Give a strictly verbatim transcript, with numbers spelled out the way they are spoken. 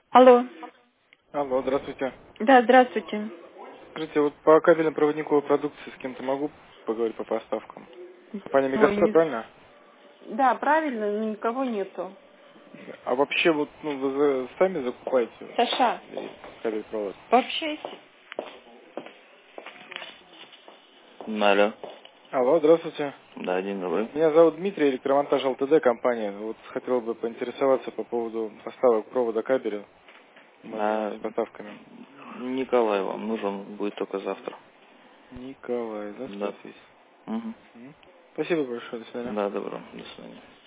Алло. Алло, здравствуйте. Да, здравствуйте. Скажите, вот по кабельно-проводниковой продукции с кем-то могу поговорить по поставкам? Компания Ой, Мегастрой, не- правильно? Да, правильно, но никого нету. А вообще вот ну, вы за- сами закупаете Саша, и кабель провод? пообщайся. Алло. Алло, здравствуйте. Да, день добрый. Меня зовут Дмитрий, электромонтаж ЛТД компания. Вот хотел бы поинтересоваться по поводу поставок провода кабеля. Можно А, с поставками. Николай вам нужен будет только завтра. Николай, да, Да. спасибо. Угу. Спасибо большое, до свидания. Да, добро. До свидания.